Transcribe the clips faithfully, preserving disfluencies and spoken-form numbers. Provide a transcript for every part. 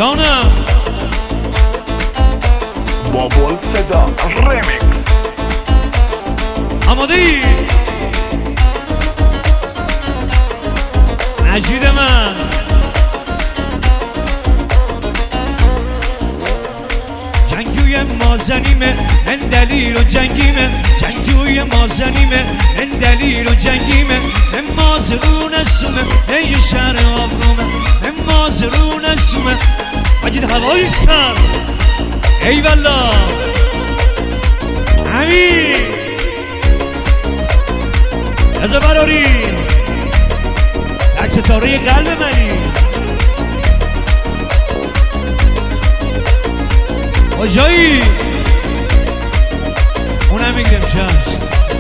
جانم بابل صدا ریمیکس. آماده ای؟ مجید من جنگجوی مازنیمه من دلیر و جنگیمه جنگجوی مازنیمه من دلیر و جنگیمه من مازرون سومه ای شهر آبرومه من مازرون سومه مجید هوایی سر ای والله امین از براری در ستاره قلب منی کجایی اونم میگیرم شهر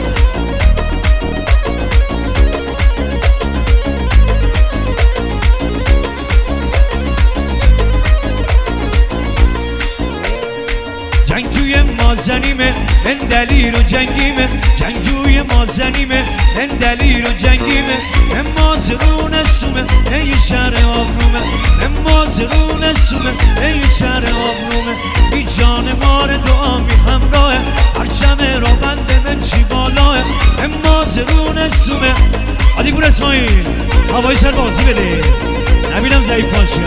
جنگجوی مازنیمه من دلیر و جنگیمه جنگجوی مازنیمه من دلیر و جنگیمه من مازرون سومه ای شهر آبرومه من مازرون سومه ای شهر آبرومه بی جان مار دعا می همراهه پرچم را بنده من چی بالاه من مازرون سومه علی پور اسماعیل هوای سر بازی بده نبینم ضعیف باشی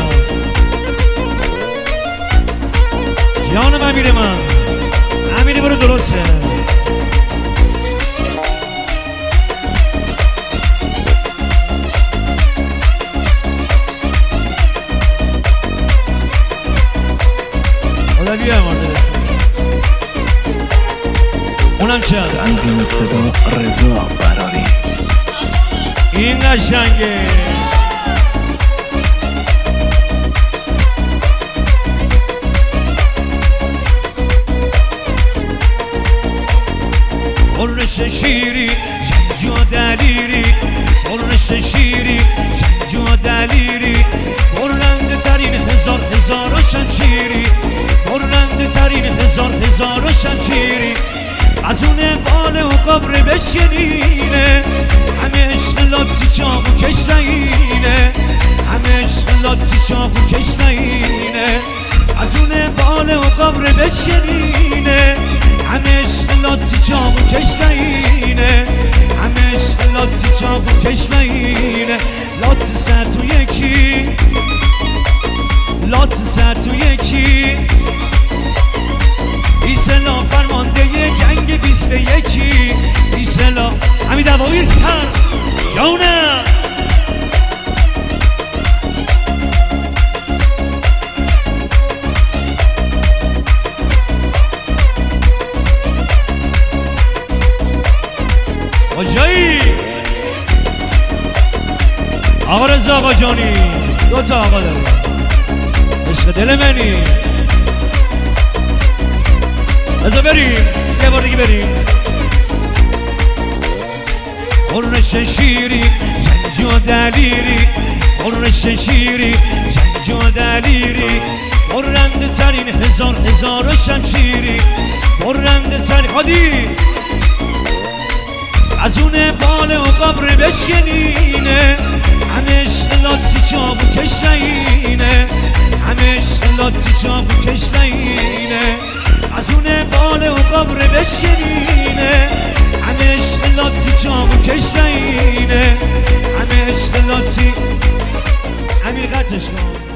جانم امیر من امیری برو درسته حالا بیا مارده رسمی اونم چند تنظیم صدا رضا براری. این قشنگه قرنش شیری جنگجو دلیری قرنش شیری جنگجو دلیری برنده ترین هزار هزار و شمشیری برنده ترین هزار هزار و شمشیری از اون بال و قبر بشینینه همه عشق لاتی چاقو کشتینه همه عشق لاتی چاقو کشتینه از اون بال و قبر بشینینه همه عشق لاتی چاقو کشتینه همه عشق لاتی چاقو کشتینه لات سر تو یکی لات سر تو یکی بیسلا فرمانده جنگ بیست یکی بیسلا همین دوایی سر جانم آجایی آقا رضا آقا جانی دو تا آقا داره عشق دل منی رضا بریم یه بار دیگه بریم قرنش شیری جنگجو دلیری قرنش شیری جنگجو دلیری برنده ترین هزار هزار و شمشیری برنده ترین خادی از اون بال و قبر بشینینه همه عشق لاتی چاقو کشتینه همه عشق لاتی چاقو کشتینه از اون بال و قبر بشینینه همه عشق لاتی چاقو کشتینه همه عشق لاتی امیر قطعش کن